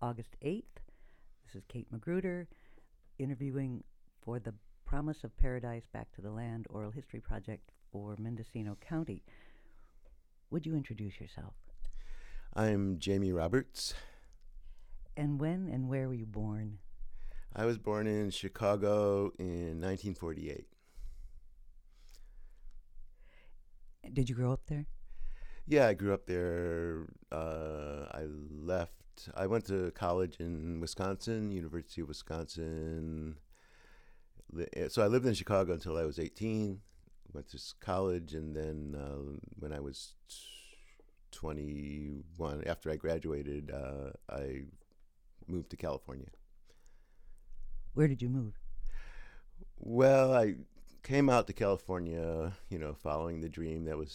August 8th. This is Kate Magruder interviewing for the Promise of Paradise Back to the Land Oral History Project for Mendocino County. Would you introduce yourself? I'm Jamie Roberts. And when and where were you born? I was born in Chicago in 1948. Did you grow up there? Yeah, I grew up there. I went to college in Wisconsin, University of Wisconsin. So I lived in Chicago until I was 18. Went to college, and then when I was 21, after I graduated, I moved to California. Where did you move? Well, I came out to California, following the dream. That was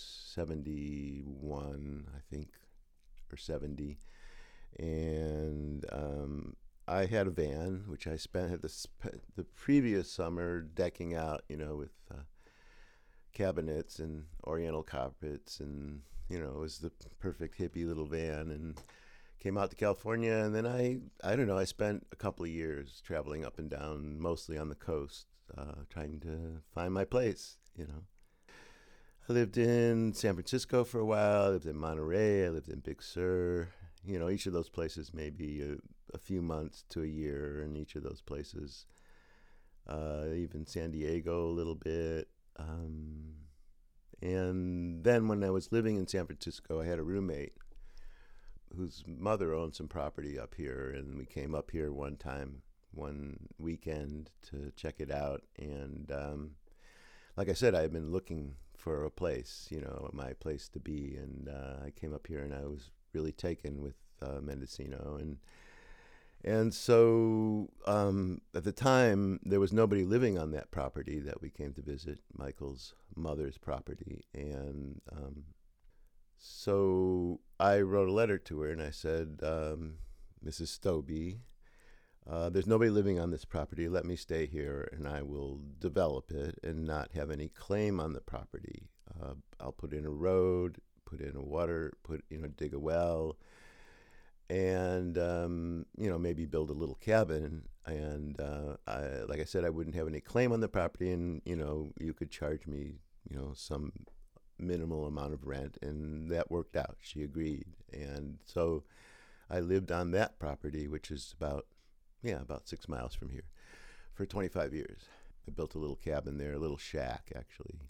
71, I think, or 70. And I had a van, which I spent the previous summer decking out, with cabinets and oriental carpets. And, it was the perfect hippie little van. And came out to California, and then I spent a couple of years traveling up and down, mostly on the coast, trying to find my place, I lived in San Francisco for a while, I lived in Monterey, I lived in Big Sur, each of those places maybe a few months to a year in each of those places, even San Diego a little bit. And then when I was living in San Francisco, I had a roommate whose mother owned some property up here, and we came up here one weekend to check it out. And like I said, I had been looking for a place, my place to be, and I came up here, and I was really taken with Mendocino, and so at the time there was nobody living on that property that we came to visit, Michael's mother's property, and so I wrote a letter to her, and I said, Mrs. Stobie, there's nobody living on this property. Let me stay here, and I will develop it and not have any claim on the property. I'll put in a road, put in a water, dig a well, and maybe build a little cabin. And like I said, I wouldn't have any claim on the property, and you could charge me, some minimal amount of rent, and that worked out. She agreed, and so I lived on that property, which is about 6 miles from here, for 25 years. I built a little cabin there, a little shack actually,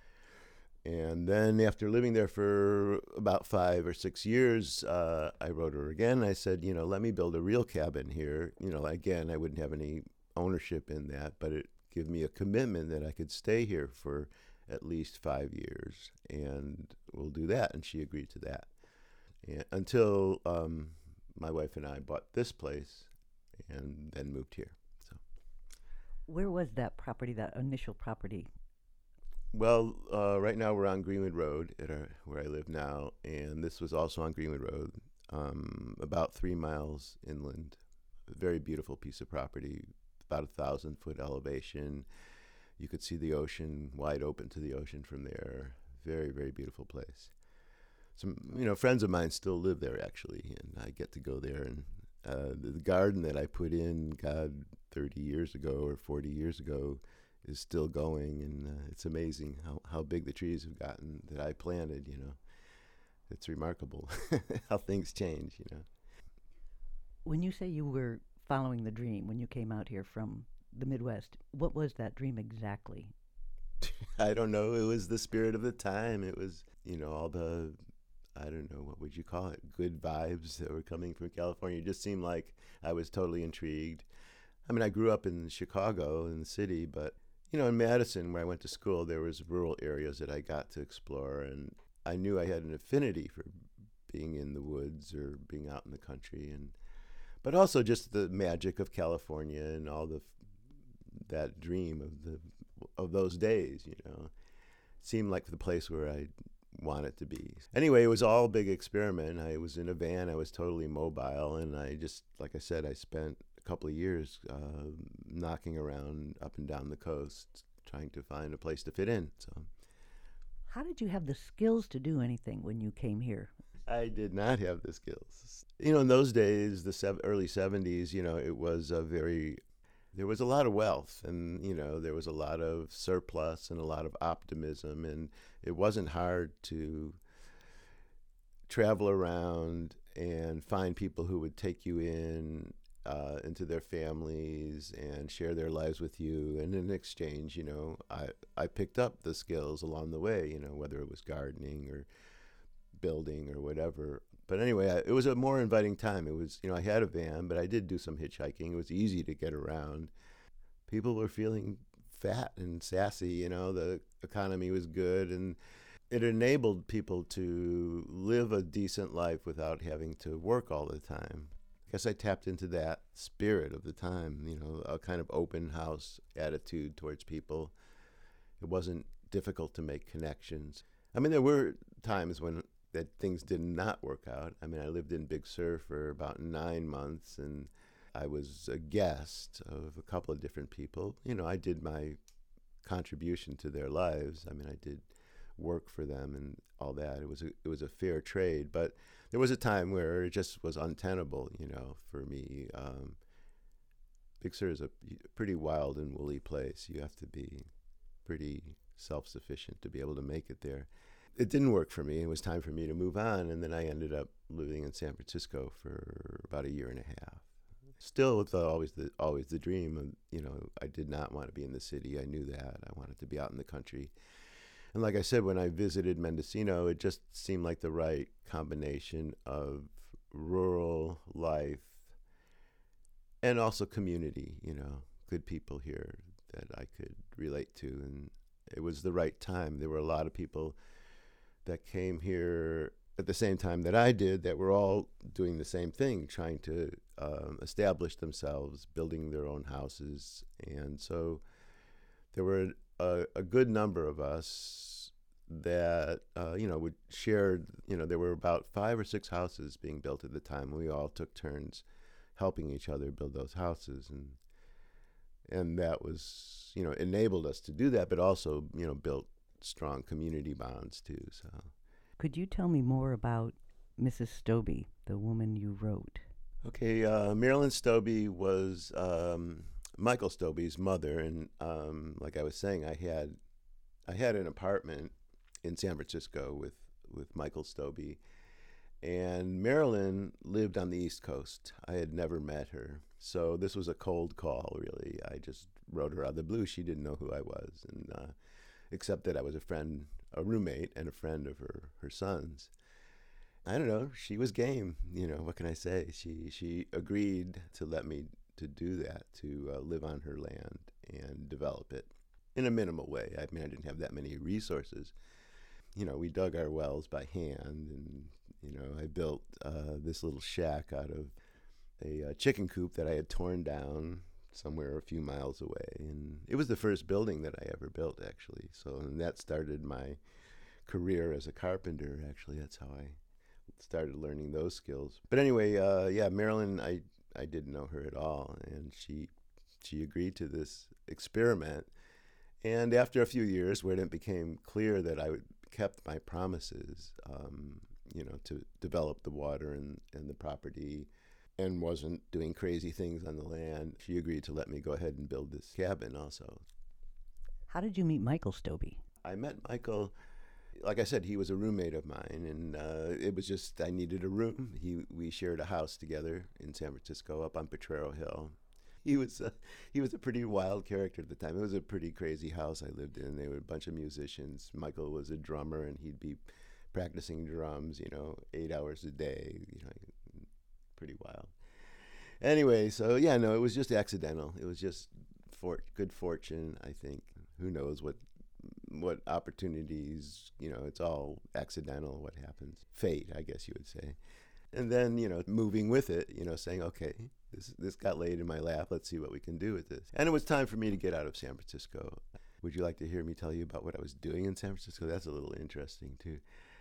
and then after living there for about 5 or 6 years, I wrote her again. I said, let me build a real cabin here. Again, I wouldn't have any ownership in that, but it gave me a commitment that I could stay here for at least 5 years, and we'll do that. And she agreed to that, and until my wife and I bought this place and then moved here. So, Where was that property, that initial property? well, right now we're on Greenwood Road where I live now, and this was also on Greenwood Road, about 3 miles inland. A very beautiful piece of property, about 1,000-foot elevation. You could see the ocean, wide open to the ocean from there. Very, very beautiful place. Some, friends of mine still live there actually, and I get to go there. And the garden that I put in, 30 years ago or 40 years ago, is still going, and it's amazing how big the trees have gotten that I planted. It's remarkable how things change. When you say you were following the dream when you came out here from the Midwest, what was that dream exactly? I don't know. It was the spirit of the time. It was, all the, I don't know, what would you call it, good vibes that were coming from California. It just seemed like I was totally intrigued. I mean, I grew up in Chicago, in the city, but, in Madison, where I went to school, there was rural areas that I got to explore, and I knew I had an affinity for being in the woods or being out in the country, but also just the magic of California and all that dream of those days, seemed like the place where I wanted to be. Anyway, it was all a big experiment. I was in a van. I was totally mobile, and I just, like I said, I spent a couple of years knocking around up and down the coast, trying to find a place to fit in. So, How did you have the skills to do anything when you came here? I did not have the skills. You know, in those days, the early 70s, you know, it was a very, there was a lot of wealth and, you know, there was a lot of surplus and a lot of optimism. And it wasn't hard to travel around and find people who would take you in into their families and share their lives with you. And in exchange, you know, I picked up the skills along the way, you know, whether it was gardening or building or whatever. But anyway, it was a more inviting time. It was, you know, I had a van, but I did do some hitchhiking. It was easy to get around. People were feeling fat and sassy, you know, the economy was good, and it enabled people to live a decent life without having to work all the time. I guess I tapped into that spirit of the time, you know, a kind of open house attitude towards people. It wasn't difficult to make connections. I mean, there were times when that things did not work out. I mean, I lived in Big Sur for about 9 months, and I was a guest of a couple of different people. You know, I did my contribution to their lives. I mean, I did work for them and all that. It was a fair trade, but there was a time where it just was untenable, you know, for me. Big Sur is a pretty wild and woolly place. You have to be pretty self-sufficient to be able to make it there. It didn't work for me. It was time for me to move on, and then I ended up living in San Francisco for about a year and a half. Still with always the dream of, you know, I did not want to be in the city. I knew that. I wanted to be out in the country. And like I said, when I visited Mendocino, it just seemed like the right combination of rural life and also community, you know, good people here that I could relate to. And it was the right time. There were a lot of people that came here at the same time that I did that were all doing the same thing, trying to establish themselves, building their own houses. And so there were a good number of us that, you know, would share, you know, there were about 5 or 6 houses being built at the time. We all took turns helping each other build those houses. And that was, you know, enabled us to do that, but also, you know, built strong community bonds too. So, could you tell me more about Mrs. Stobbe, the woman you wrote? Okay, Marilyn Stobbe was Michael Stobbe's mother, and like I was saying, I had an apartment in San Francisco with Michael Stobbe, and Marilyn lived on the East Coast. I had never met her, so this was a cold call, really. I just wrote her out of the blue. She didn't know who I was, and except that I was a roommate and a friend of her son's. I don't know, she was game, you know, what can I say? She agreed to let me to do that, to live on her land and develop it in a minimal way. I mean, I didn't have that many resources. You know, we dug our wells by hand, and, you know, I built this little shack out of a chicken coop that I had torn down somewhere a few miles away. And it was the first building that I ever built, actually. So, and that started my career as a carpenter, actually. That's how I started learning those skills. But anyway, yeah, Marilyn, I didn't know her at all, and she agreed to this experiment. And after a few years, when it became clear that I kept my promises, you know, to develop the water and the property, and wasn't doing crazy things on the land, she agreed to let me go ahead and build this cabin also. How did you meet Michael Stobbe? I met Michael, like I said, he was a roommate of mine, and it was just, I needed a room. We shared a house together in San Francisco up on Potrero Hill. He was a pretty wild character at the time. It was a pretty crazy house I lived in. There were a bunch of musicians. Michael was a drummer, and he'd be practicing drums, you know, 8 hours a day, you know, pretty wild. Anyway, so yeah, no, it was just accidental. It was just good fortune, I think. Who knows what opportunities, you know, it's all accidental, what happens. Fate, I guess you would say. And then, you know, moving with it, you know, saying, okay, this got laid in my lap. Let's see what we can do with this. And it was time for me to get out of San Francisco. Would you like to hear me tell you about what I was doing in San Francisco? That's a little interesting, too.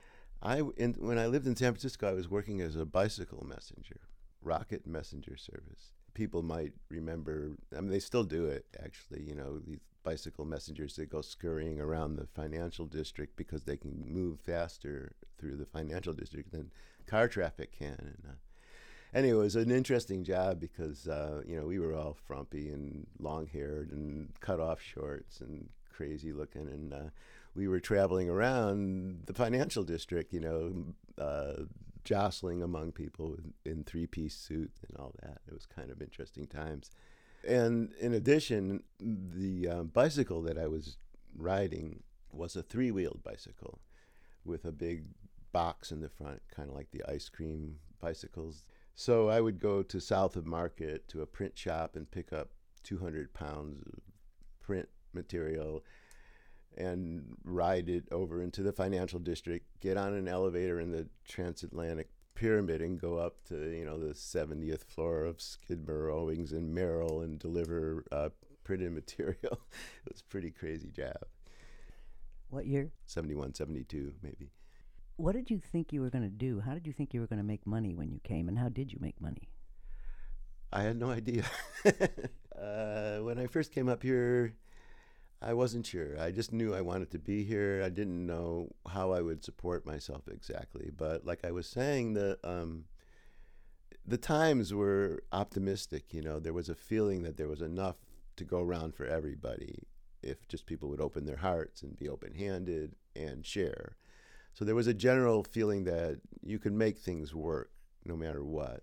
When I lived in San Francisco, I was working as a bicycle messenger, rocket messenger service. People might remember, I mean, they still do it, actually, you know, these bicycle messengers that go scurrying around the financial district because they can move faster through the financial district than car traffic can. And anyway, it was an interesting job because we were all frumpy and long-haired and cut off shorts and crazy looking, and we were traveling around the financial district, jostling among people in three-piece suit and all that. It was kind of interesting times. And in addition, the bicycle that I was riding was a three-wheeled bicycle with a big box in the front, kind of like the ice cream bicycles. So I would go to South of Market to a print shop and pick up 200 pounds of print material and ride it over into the financial district, get on an elevator in the transatlantic pyramid and go up to, the 70th floor of Skidmore, Owings and Merrill and deliver printed material. It was a pretty crazy job. What year? 71, 72, maybe. What did you think you were going to do? How did you think you were going to make money when you came, and how did you make money? I had no idea. When I first came up here, I wasn't sure. I just knew I wanted to be here. I didn't know how I would support myself exactly. But like I was saying, the times were optimistic. There was a feeling that there was enough to go around for everybody if just people would open their hearts and be open-handed and share. So there was a general feeling that you could make things work no matter what.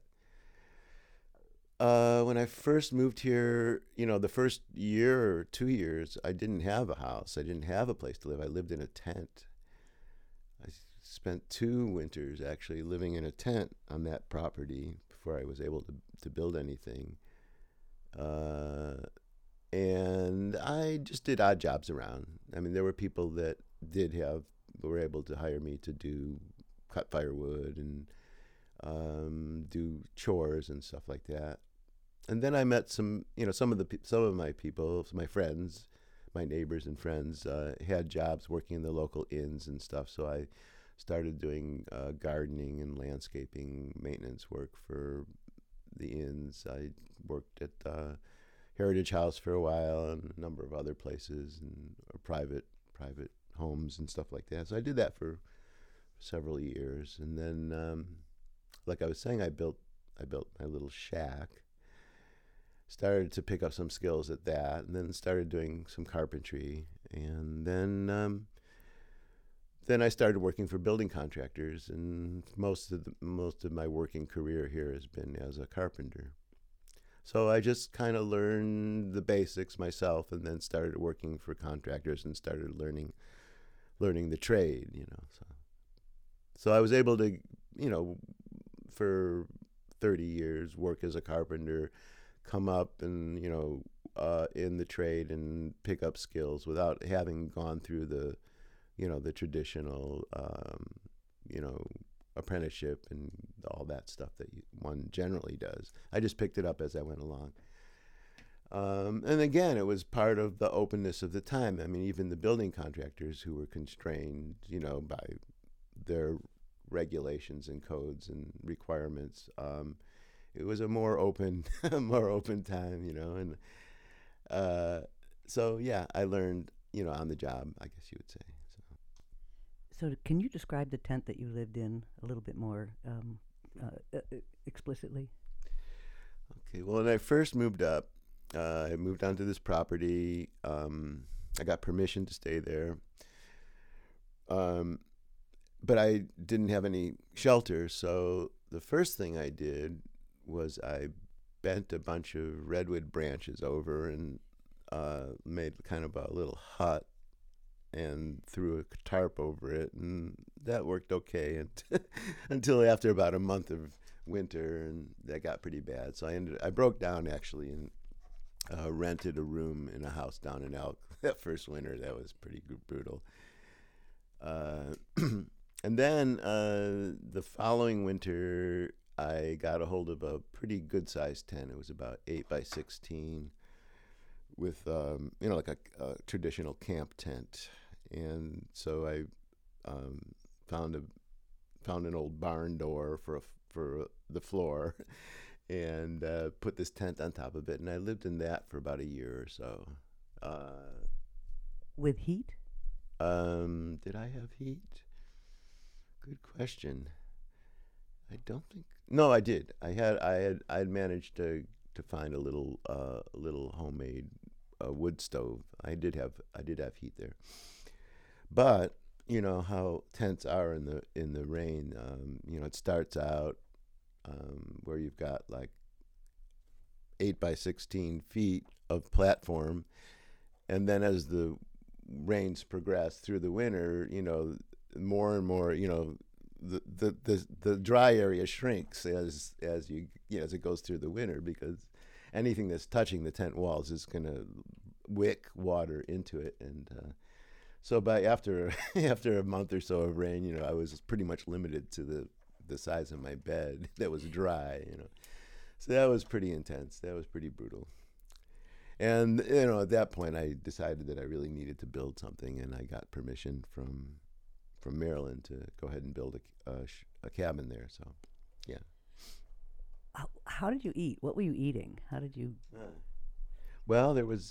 When I first moved here, the first year or 2 years, I didn't have a house. I didn't have a place to live. I lived in a tent. I spent 2 winters actually living in a tent on that property before I was able to build anything. And I just did odd jobs around. I mean, there were people that were able to hire me to cut firewood and do chores and stuff like that. And then I met some of my people, my friends, my neighbors and friends had jobs working in the local inns and stuff. So I started doing gardening and landscaping maintenance work for the inns. I worked at Heritage House for a while and a number of other places and private homes and stuff like that. So I did that for several years, and then, like I was saying, I built my little shack. Started to pick up some skills at that, and then started doing some carpentry, and then I started working for building contractors, and most of my working career here has been as a carpenter. So I just kind of learned the basics myself, and then started working for contractors and started learning the trade, So I was able to, for 30 years work as a carpenter, come up and, in the trade and pick up skills without having gone through the traditional, apprenticeship and all that stuff that one generally does. I just picked it up as I went along. And again, it was part of the openness of the time. I mean, even the building contractors who were constrained, by their regulations and codes and requirements, it was a more open time, and so yeah, I learned, on the job, I guess you would say. So can you describe the tent that you lived in a little bit more explicitly? Okay, well, when I first moved up, I moved onto this property. I got permission to stay there. But I didn't have any shelter, so the first thing I did was I bent a bunch of redwood branches over and made kind of a little hut and threw a tarp over it, and that worked okay until after about a month of winter, and that got pretty bad. So I broke down actually and rented a room in a house down in Elk. That first winter, that was pretty brutal. And then the following winter, I got a hold of a pretty good-sized tent. It was about 8 by 16 with, like a traditional camp tent. And so I found an old barn door for the floor and put this tent on top of it. And I lived in that for about a year or so. With heat? Did I have heat? Good question. I don't think. No, I did. I had managed to find a little homemade wood stove. I did have heat there, but you know how tents are in the rain. You know, it starts out where you've got like 8 by 16 feet of platform, and then as the rains progress through the winter, you know, more and more, you know, the dry area shrinks as as it goes through the winter, because anything that's touching the tent walls is going to wick water into it. And so by after after a month or so of rain, you know, I was pretty much limited to the size of my bed that was dry, you know. So that was pretty intense. That was pretty brutal. And you know, at that point, I decided that I really needed to build something, and I got permission from Maryland to go ahead and build a cabin there. So, yeah. How did you eat? What were you eating? How did you? Well, there was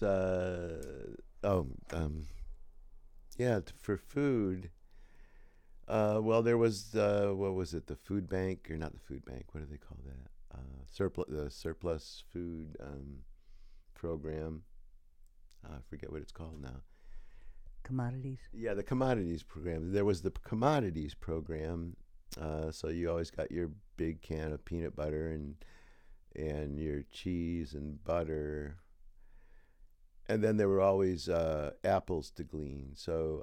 yeah, for food. Well, there was what was it? The food bank, or not the food bank? What do they call that? The surplus food program. I forget what it's called now. Commodities? Yeah, the commodities program. There was the commodities program. So you always got your big can of peanut butter and your cheese and butter. And then there were always apples to glean. So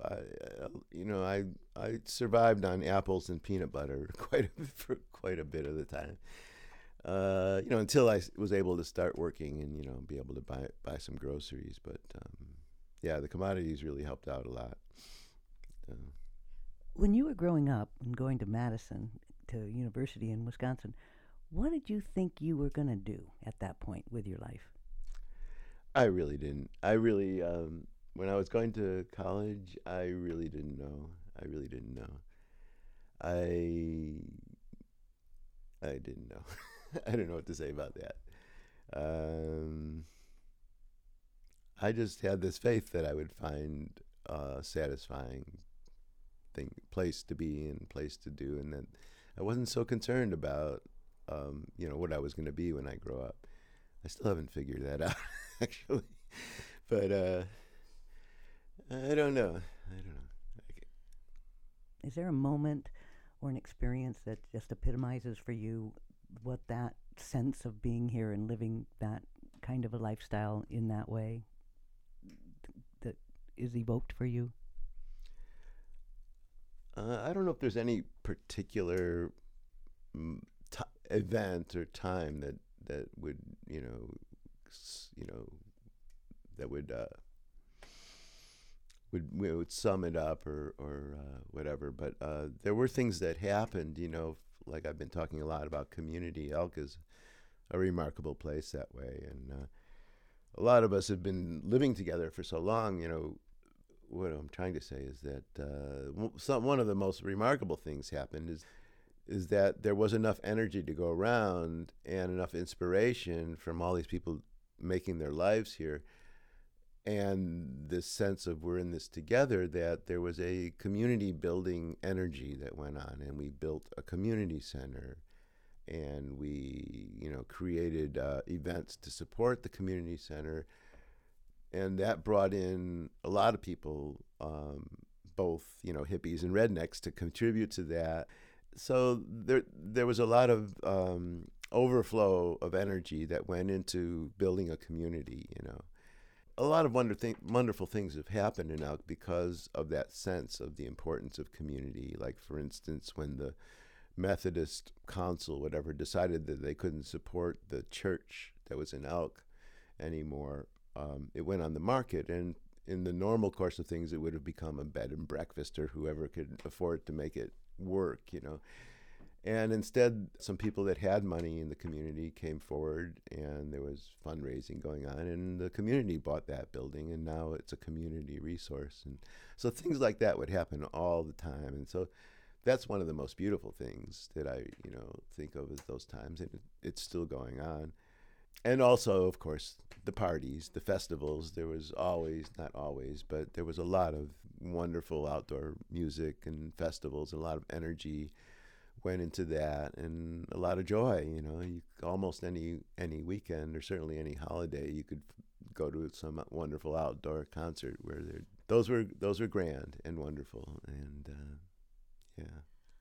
I survived on apples and peanut butter for quite a bit of the time. You know, until I was able to start working and, you know, be able to buy some groceries. But yeah, the commodities really helped out a lot. When you were growing up and going to Madison, to university in Wisconsin, what did you think you were going to do at that point with your life? I really didn't. I really, when I was going to college, I really didn't know. I really didn't know. I didn't know. I don't know what to say about that. I just had this faith that I would find a satisfying place to be and place to do, and that I wasn't so concerned about, you know, what I was going to be when I grow up. I still haven't figured that out, actually. But I don't know. Is there a moment or an experience that just epitomizes for you what that sense of being here and living that kind of a lifestyle in that way that is evoked for you? I don't know if there's any particular event or time that would that would sum it up or whatever. But there were things that happened. You know, like I've been talking a lot about community. Elk is a remarkable place that way, and a lot of us have been living together for so long. You know, what I'm trying to say is that one of the most remarkable things happened is that there was enough energy to go around and enough inspiration from all these people making their lives here, and this sense of we're in this together, that there was a community building energy that went on, and we built a community center, and we, you know, created events to support the community center, and that brought in a lot of people, both, you know, hippies and rednecks, to contribute to that. So there was a lot of overflow of energy that went into building a community. You know, a lot of wonderful things have happened in Elk because of that sense of the importance of community. Like, for instance, when the Methodist Council, whatever, decided that they couldn't support the church that was in Elk anymore, it went on the market, and in the normal course of things, it would have become a bed and breakfast, or whoever could afford to make it work, you know. And instead, some people that had money in the community came forward, and there was fundraising going on, and the community bought that building, and now it's a community resource. And so things like that would happen all the time. And so that's one of the most beautiful things that I, you know, think of as those times, and it's still going on. And also, of course, the parties, the festivals. There was always, not always, but there was a lot of wonderful outdoor music and festivals, a lot of energy went into that, and a lot of joy. You almost any weekend, or certainly any holiday, you could go to some wonderful outdoor concert where those were grand and wonderful, and yeah.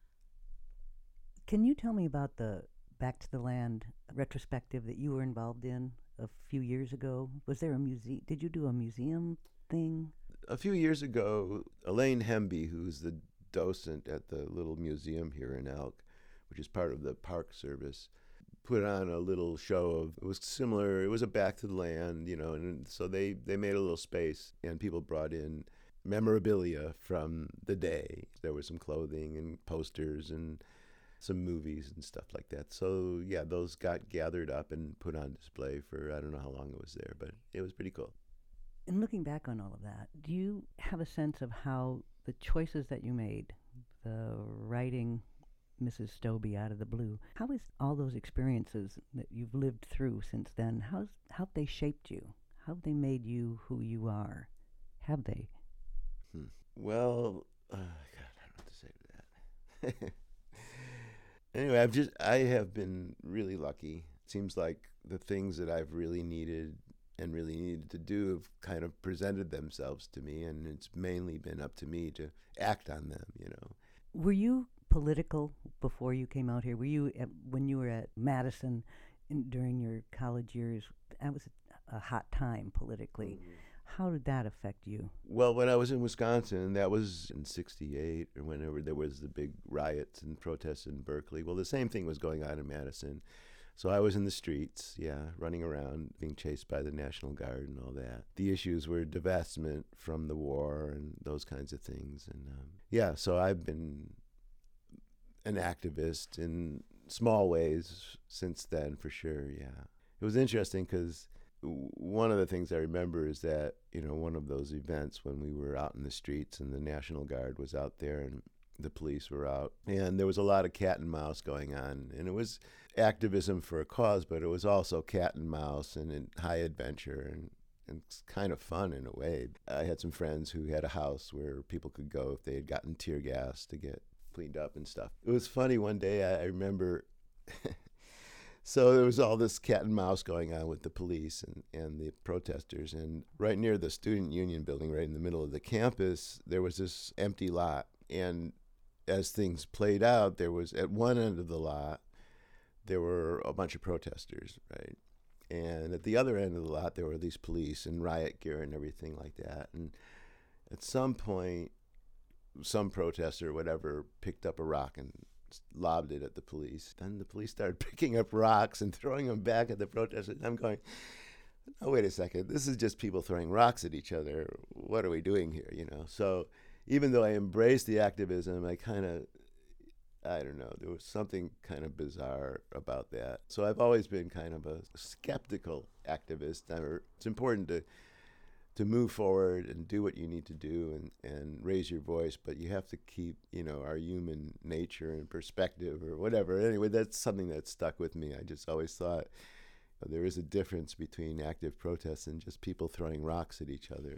Can you tell me about the Back to the Land retrospective that you were involved in a few years ago? Was there a museum? Did you do a museum thing? A few years ago, Elaine Hemby, who's the docent at the little museum here in Elk, which is part of the Park Service, put on a little show of, it was similar, it was a Back to the Land, and so they made a little space, and people brought in memorabilia from the day. There was some clothing and posters and some movies and stuff like that. So yeah, those got gathered up and put on display for, I don't know how long it was there, but it was pretty cool. In looking back on all of that, do you have a sense of how the choices that you made, the writing Mrs. Stobbe out of the blue, how has all those experiences that you've lived through since then, how have they shaped you? How have they made you who you are? Have they? Well, God, I don't know what to say to that. Anyway, I have been really lucky. It seems like the things that I've really needed to do have kind of presented themselves to me, and it's mainly been up to me to act on them. Were you political before you came out here? Were you when you were at Madison during your college years? That was a hot time politically. Mm-hmm. How did that affect you? Well, when I was in Wisconsin, that was in '68, or whenever there was the big riots and protests in Berkeley. Well, the same thing was going on in Madison. So I was in the streets, running around, being chased by the National Guard and all that. The issues were divestment from the war and those kinds of things. And so I've been an activist in small ways since then, for sure, yeah. It was interesting because one of the things I remember is that, one of those events when we were out in the streets and the National Guard was out there and the police were out, and there was a lot of cat and mouse going on, and it was activism for a cause, but it was also cat and mouse and high adventure, and it's kind of fun in a way. I had some friends who had a house where people could go if they had gotten tear gas to get cleaned up and stuff. It was funny, one day I remember so there was all this cat and mouse going on with the police and the protesters, and right near the student union building, right in the middle of the campus, there was this empty lot, and as things played out, there was, at one end of the lot, there were a bunch of protesters, right? And at the other end of the lot, there were these police in riot gear and everything like that. And at some point, some protester or whatever picked up a rock and lobbed it at the police. Then the police started picking up rocks and throwing them back at the protesters. I'm going, oh, wait a second. This is just people throwing rocks at each other. What are we doing here, So even though I embraced the activism, I don't know, there was something kind of bizarre about that. So I've always been kind of a skeptical activist. It's important to move forward and do what you need to do and raise your voice, but you have to keep, our human nature and perspective or whatever. Anyway, that's something that stuck with me. I just always thought there is a difference between active protests and just people throwing rocks at each other.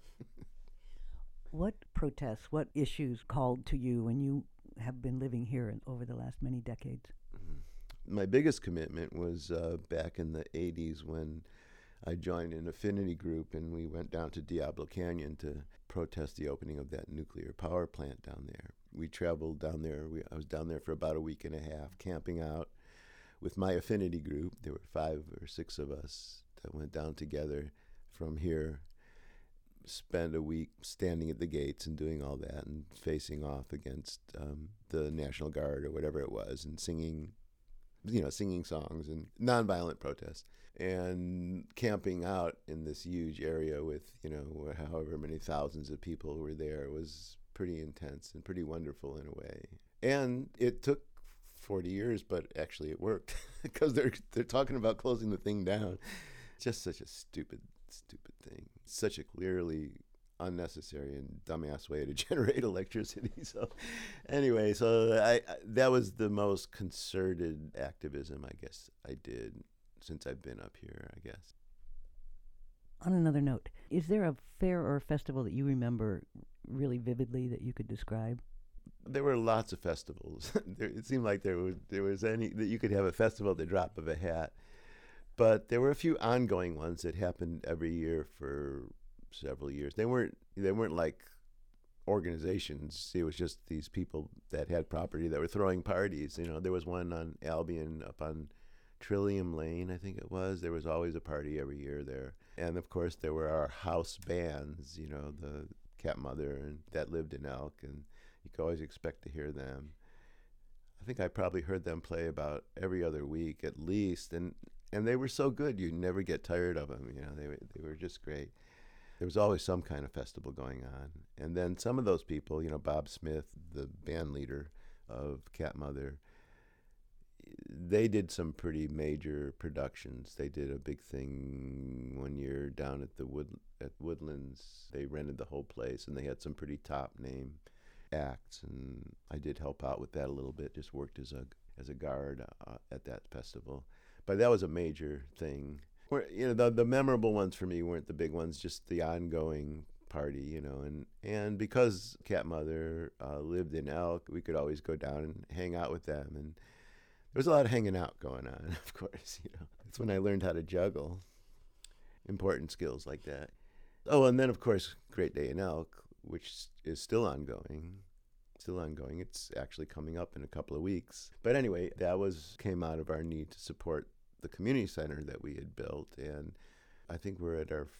What protests, what issues called to you when you have been living here over the last many decades? My biggest commitment was back in the 80s when I joined an affinity group and we went down to Diablo Canyon to protest the opening of that nuclear power plant down there. We traveled down there. I was down there for about a week and a half, camping out with my affinity group. There were 5 or 6 of us that went down together from here, spend a week standing at the gates and doing all that and facing off against the National Guard or whatever it was and singing songs and nonviolent protests and camping out in this huge area with, however many thousands of people were there. It was pretty intense and pretty wonderful in a way. And it took 40 years, but actually it worked because they're talking about closing the thing down. Just such a stupid thing. Such a clearly unnecessary and dumbass way to generate electricity. So anyway, that was the most concerted activism I guess I did since I've been up here, I guess. On another note, is there a fair or a festival that you remember really vividly that you could describe? There were lots of festivals. It seemed like there was any that you could have a festival at the drop of a hat. But there were a few ongoing ones that happened every year for several years. They weren't like organizations. It was just these people that had property that were throwing parties. There was one on Albion up on Trillium Lane, I think it was. There was always a party every year there. And of course there were our house bands, the Cat Mother and that lived in Elk, and you could always expect to hear them. I think I probably heard them play about every other week at least, and they were so good you never get tired of them. They were just great. There was always some kind of festival going on. And then some of those people, Bob Smith, the band leader of Cat Mother, they did some pretty major productions. They did a big thing one year down at Woodlands. They rented the whole place, and they had some pretty top name acts. And I did help out with that a little bit. Just worked as a guard at that festival. But that was a major thing. The memorable ones for me weren't the big ones, just the ongoing party, and because Cat Mother lived in Elk, we could always go down and hang out with them, and there was a lot of hanging out going on, of course. That's when I learned how to juggle. Important skills like that. Oh, and then of course Great Day in Elk, which is still ongoing. It's actually coming up in a couple of weeks. But anyway, that came out of our need to support the community center that we had built, and I think we're at our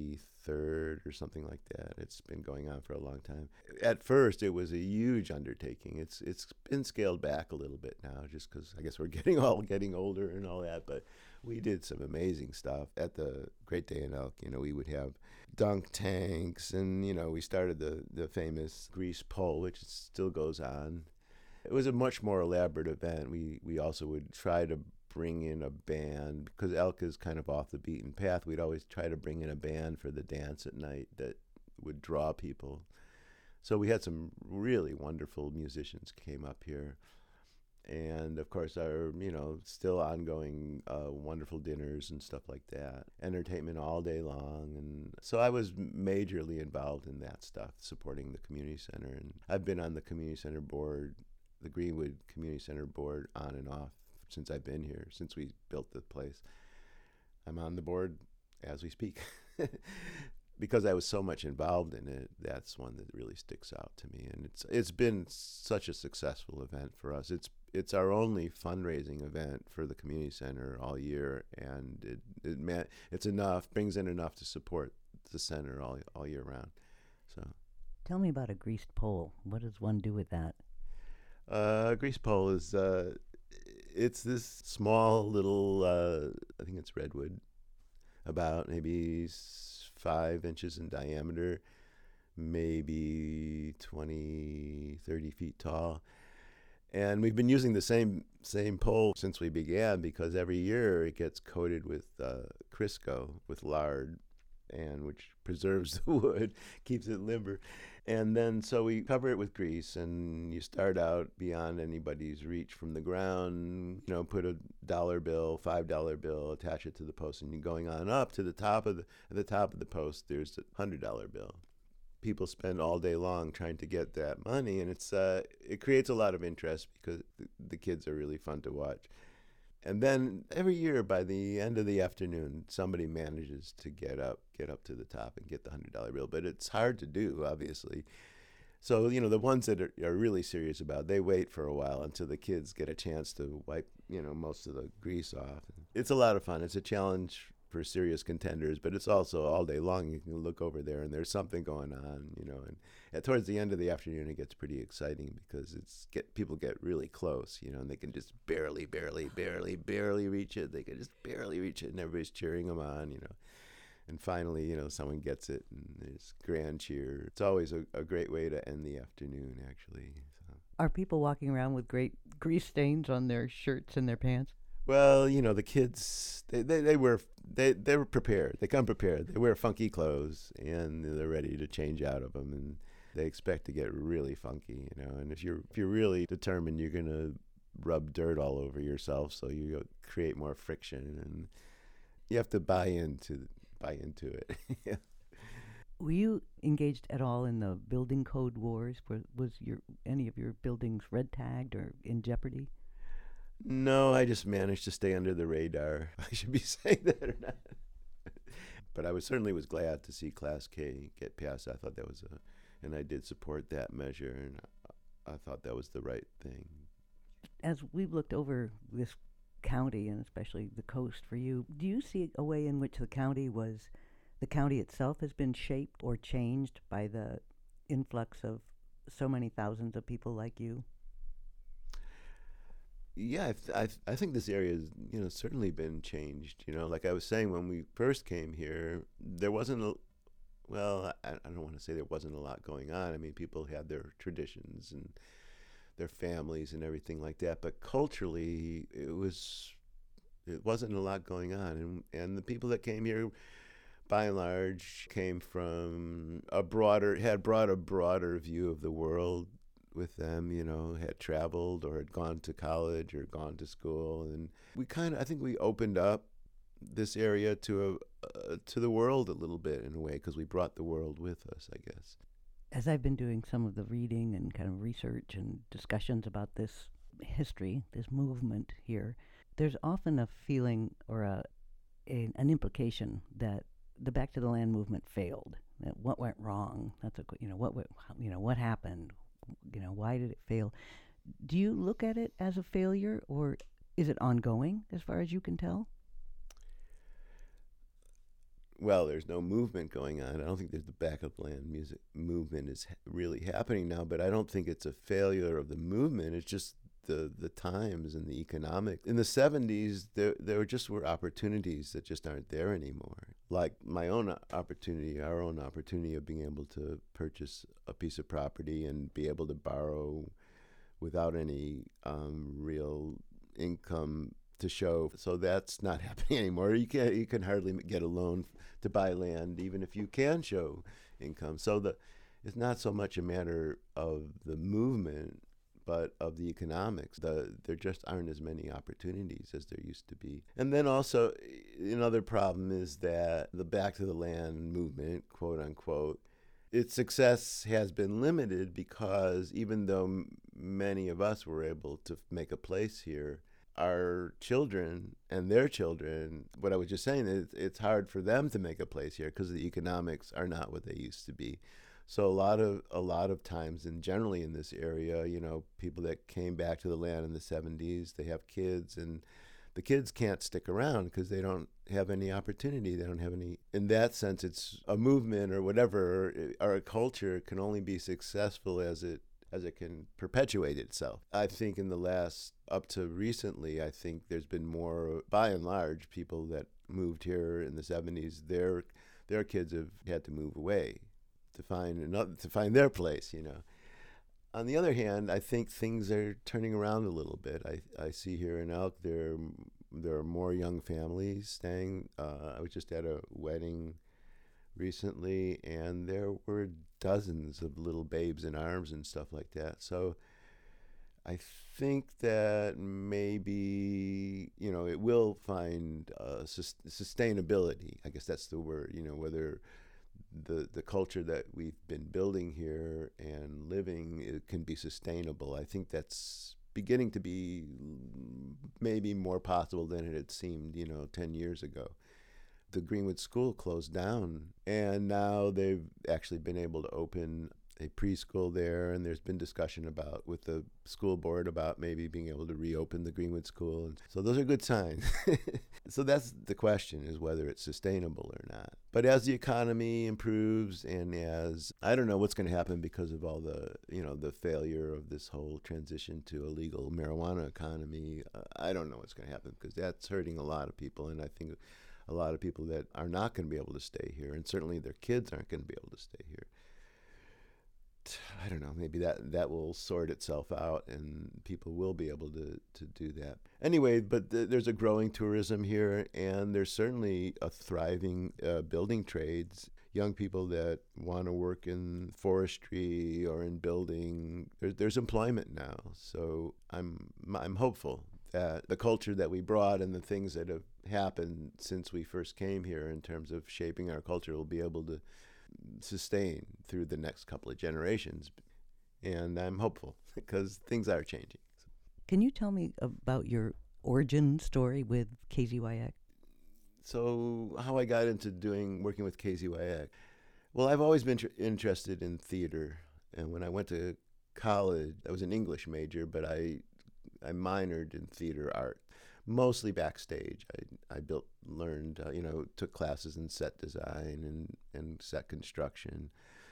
43rd or something like that. It's been going on for a long time. At first, it was a huge undertaking. It's been scaled back a little bit now, just because I guess we're getting older and all that. But we did some amazing stuff at the Great Day in Elk. We would have dunk tanks, and we started the famous grease pole, which still goes on. It was a much more elaborate event. We also would try to bring in a band, because Elk is kind of off the beaten path. We'd always try to bring in a band for the dance at night that would draw people. So we had some really wonderful musicians came up here. And of course our, still ongoing wonderful dinners and stuff like that. Entertainment all day long. And so I was majorly involved in that stuff, supporting the community center. And I've been on the community center board, the Greenwood Community Center board, on and off since I've been here, since we built the place. I'm on the board as we speak. Because I was so much involved in it, that's one that really sticks out to me. And it's been such a successful event for us. It's our only fundraising event for the community center all year, and it's enough, brings in enough to support the center all year round. So, tell me about a greased pole. What does one do with that? Grease pole is it's this small little, I think it's redwood, about maybe 5 inches in diameter, maybe 20, 30 feet tall. And we've been using the same pole since we began, because every year it gets coated with Crisco, with lard, and which preserves the wood, keeps it limber. And then so we cover it with grease, and you start out beyond anybody's reach from the ground, put a $1 bill, $5 bill, attach it to the post, and you're going on up to the top of the post, there's a $100 bill. People spend all day long trying to get that money, and it creates a lot of interest because the kids are really fun to watch. And then every year by the end of the afternoon, somebody manages to get up to the top and get the $100 bill. But it's hard to do, obviously. So, the ones that are really serious about it, they wait for a while until the kids get a chance to wipe, most of the grease off. It's a lot of fun. It's a challenge for serious contenders, but it's also all day long. You can look over there and there's something going on, and towards the end of the afternoon, it gets pretty exciting because people get really close, and they can just barely reach it. They can just barely reach it, and everybody's cheering them on, and finally, someone gets it, and there's grand cheer. It's always a great way to end the afternoon, actually. So. Are people walking around with great grease stains on their shirts and their pants? Well, the kids, they were prepared. They come prepared. They wear funky clothes, and they're ready to change out of them, and they expect to get really funky, And if you're really determined, you're gonna rub dirt all over yourself, so you create more friction, and you have to buy into it. Were you engaged at all in the building code wars? Was any of your buildings red tagged or in jeopardy? No, I just managed to stay under the radar. I should be saying that or not. But I certainly was glad to see Class K get passed. I thought that was and I did support that measure, and I thought that was the right thing. As we've looked over this county, and especially the coast for you, do you see a way in which the county itself has been shaped or changed by the influx of so many thousands of people like you? Yeah, I think this area has certainly been changed. Like I was saying, when we first came here, there wasn't I don't want to say there wasn't a lot going on. I mean, people had their traditions and their families and everything like that, but culturally it wasn't a lot going on, and the people that came here by and large came from had brought a broader view of the world with them, had traveled or had gone to college or gone to school, and I think we opened up this area to the world a little bit in a way, because we brought the world with us, I guess. As I've been doing some of the reading and kind of research and discussions about this history, this movement here, there's often a feeling or an implication that the Back to the Land movement failed. That what went wrong? What happened? Why did it fail? Do you look at it as a failure, or is it ongoing as far as you can tell? Well, there's no movement going on. I don't think there's the Back of the Land music movement is really happening now, but I don't think it's a failure of the movement. It's just the times and the economic. In the 70s, there just were opportunities that just aren't there anymore. Like my own opportunity, our own opportunity of being able to purchase a piece of property and be able to borrow without any real income to show. So that's not happening anymore. You can hardly get a loan to buy land, even if you can show income. So it's not so much a matter of the movement, but of the economics. There just aren't as many opportunities as there used to be. And then also, another problem is that the Back to the Land movement, quote unquote, its success has been limited because even though many of us were able to make a place here, our children and their children, what I was just saying is it's hard for them to make a place here because the economics are not what they used to be. So a lot of times, and generally in this area, people that came back to the land in the 70s, they have kids, and the kids can't stick around because they don't have any opportunity. They don't have any. In that sense, it's a movement or whatever, or a culture can only be successful as it can perpetuate itself. I think in the last, up to recently, I think there's been more, by and large, people that moved here in the 70s, their kids have had to move away to find their place, On the other hand, I think things are turning around a little bit. I see here in Elk there are more young families staying. I was just at a wedding recently, and there were dozens of little babes in arms and stuff like that. So I think that maybe it will find sustainability. I guess that's the word. Whether the culture that we've been building here and living, it can be sustainable. I think that's beginning to be maybe more possible than it had seemed 10 years ago. The Greenwood School closed down, and now they've actually been able to open a preschool there, and there's been discussion with the school board about maybe being able to reopen the Greenwood School. And so those are good signs. So that's the question, is whether it's sustainable or not. But as the economy improves, and I don't know what's going to happen because of all the failure of this whole transition to a legal marijuana economy. I don't know what's going to happen because that's hurting a lot of people, and I think a lot of people that are not going to be able to stay here, and certainly their kids aren't going to be able to stay here. I don't know, maybe that will sort itself out and people will be able to do that. Anyway, but there's a growing tourism here, and there's certainly a thriving building trades. Young people that want to work in forestry or in building, there's employment now. So I'm hopeful that the culture that we brought and the things that have happened since we first came here in terms of shaping our culture will be able to sustain through the next couple of generations. And I'm hopeful because things are changing. Can you tell me about your origin story with KZYX? So how I got into working with KZYX. Well, I've always been interested in theater. And when I went to college, I was an English major, but I minored in theater art, mostly backstage. I learned, took classes in set design and set construction,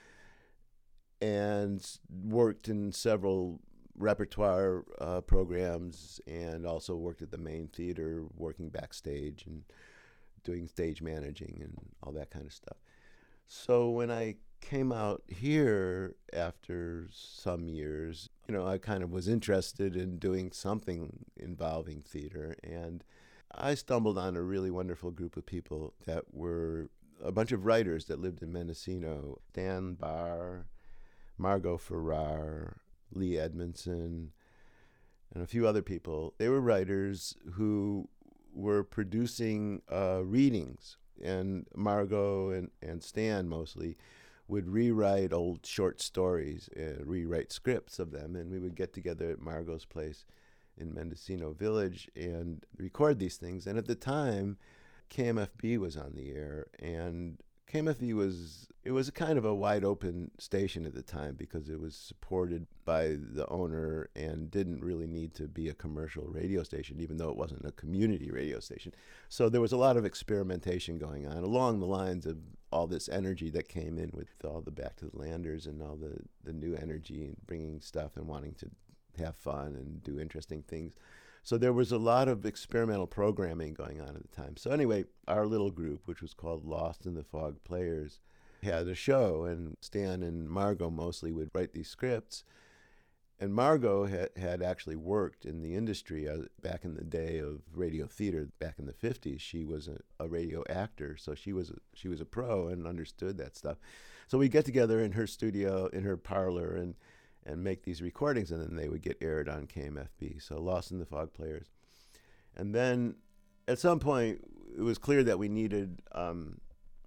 and worked in several repertoire programs, and also worked at the main theater, working backstage and doing stage managing and all that kind of stuff. So when I came out here after some years, I kind of was interested in doing something involving theater, and I stumbled on a really wonderful group of people that were a bunch of writers that lived in Mendocino. Dan Barr, Margot Farrar, Lee Edmondson, and a few other people. They were writers who were producing readings, and Margot and Stan mostly would rewrite old short stories, rewrite scripts of them, and we would get together at Margot's place in Mendocino Village and record these things. And at the time, KMFB was on the air, and KMFB was a kind of a wide open station at the time because it was supported by the owner and didn't really need to be a commercial radio station, even though it wasn't a community radio station. So there was a lot of experimentation going on along the lines of all this energy that came in with all the Back to the Landers and all the new energy and bringing stuff and wanting to have fun and do interesting things. So there was a lot of experimental programming going on at the time. So anyway, our little group, which was called Lost in the Fog Players, had a show, and Stan and Margot mostly would write these scripts. And Margot had actually worked in the industry back in the day of radio theater. Back in the 50s, she was a radio actor, so she was a pro and understood that stuff. So we'd get together in her studio, in her parlor, and make these recordings, and then they would get aired on KMFB, so Lost in the Fog Players. And then at some point, it was clear that we needed an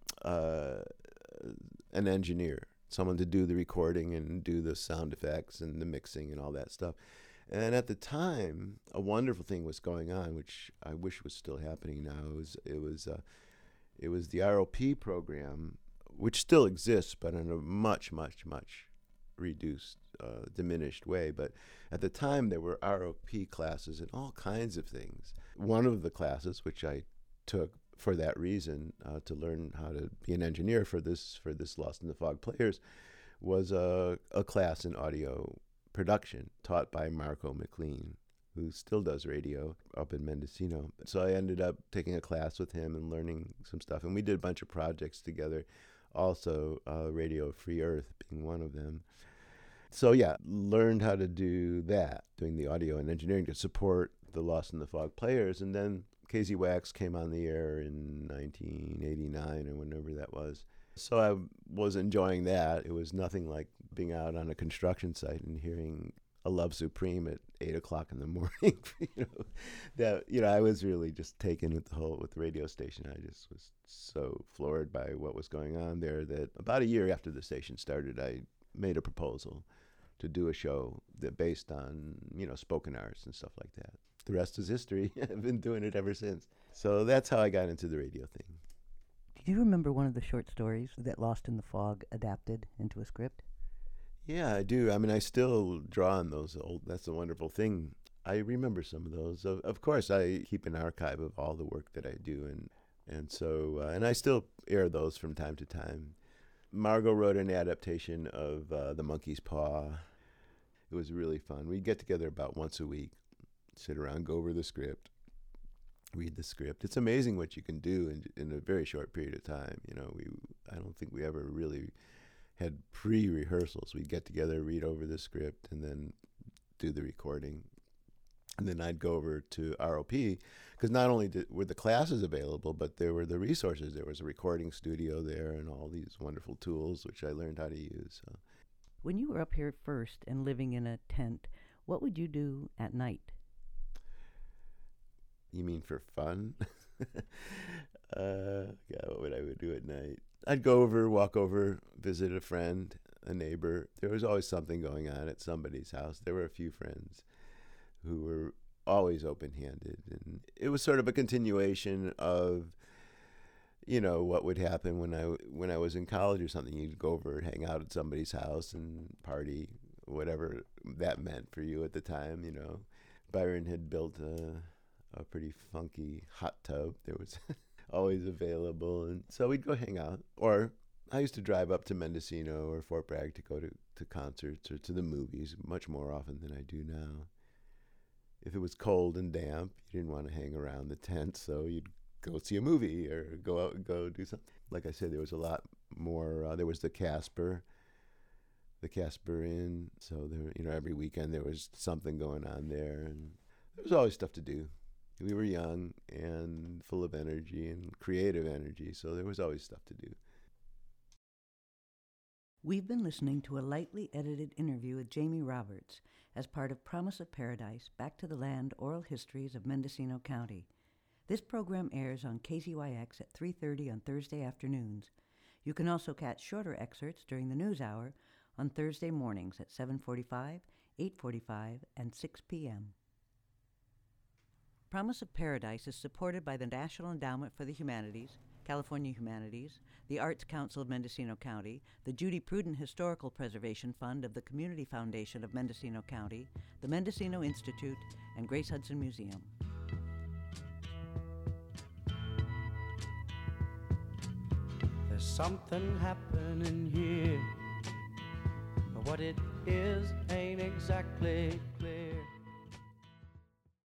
engineer, someone to do the recording and do the sound effects and the mixing and all that stuff. And at the time, a wonderful thing was going on, which I wish was still happening now. It was the ROP program, which still exists, but in a much, much, much reduced, diminished way. But at the time, there were ROP classes in all kinds of things. One of the classes, which I took for that reason, to learn how to be an engineer for this Lost in the Fog Players, was a class in audio production taught by Marco McLean, who still does radio up in Mendocino. So I ended up taking a class with him and learning some stuff, and we did a bunch of projects together, also Radio Free Earth being one of them. So yeah, learned how to do that, doing the audio and engineering to support the Lost in the Fog Players. And then KZYX came on the air in 1989 or whenever that was. So I was enjoying that. It was nothing like being out on a construction site and hearing A Love Supreme at 8 o'clock in the morning. I was really just taken with with the radio station. I just was so floored by what was going on there that about a year after the station started, I made a proposal to do a show that based on, spoken arts and stuff like that. The rest is history. I've been doing it ever since. So that's how I got into the radio thing. Do you remember one of the short stories that Lost in the Fog adapted into a script? Yeah, I do. I mean, I still draw on those old. That's a wonderful thing. I remember some of those. Of course, I keep an archive of all the work that I do, and so I still air those from time to time. Margot wrote an adaptation of The Monkey's Paw. It was really fun. We'd get together about once a week, sit around, go over the script, read the script. It's amazing what you can do in a very short period of time. I don't think we ever really had pre-rehearsals. We'd get together, read over the script, and then do the recording. And then I'd go over to ROP, because not only were the classes available, but there were the resources. There was a recording studio there and all these wonderful tools, which I learned how to use. So. When you were up here first and living in a tent, what would you do at night? You mean for fun? Yeah, what would I do at night? I'd walk over, visit a friend, a neighbor. There was always something going on at somebody's house. There were a few friends who were always open-handed, and it was sort of a continuation of, you know, what would happen when I was in college or something. You'd go over and hang out at somebody's house and party, whatever that meant for you at the time. You know, Byron had built a pretty funky hot tub. There was always available, and so we'd go hang out. Or I used to drive up to Mendocino or Fort Bragg to go to concerts or to the movies much more often than I do now. If it was cold and damp, you didn't want to hang around the tent, so you'd go see a movie or go out and go do something. Like I said, there was a lot more. There was the Casper Inn. So there, you know, every weekend there was something going on there, and there was always stuff to do. We were young and full of energy and creative energy, so there was always stuff to do. We've been listening to a lightly edited interview with Jamie Roberts as part of Promise of Paradise, Back to the Land, Oral Histories of Mendocino County. This program airs on KZYX at 3:30 on Thursday afternoons. You can also catch shorter excerpts during the news hour on Thursday mornings at 7:45, 8:45, and 6 p.m. Promise of Paradise is supported by the National Endowment for the Humanities, California Humanities, the Arts Council of Mendocino County, the Judy Pruden Historical Preservation Fund of the Community Foundation of Mendocino County, the Mendocino Institute, and Grace Hudson Museum. There's something happening here, but what it is ain't exactly clear.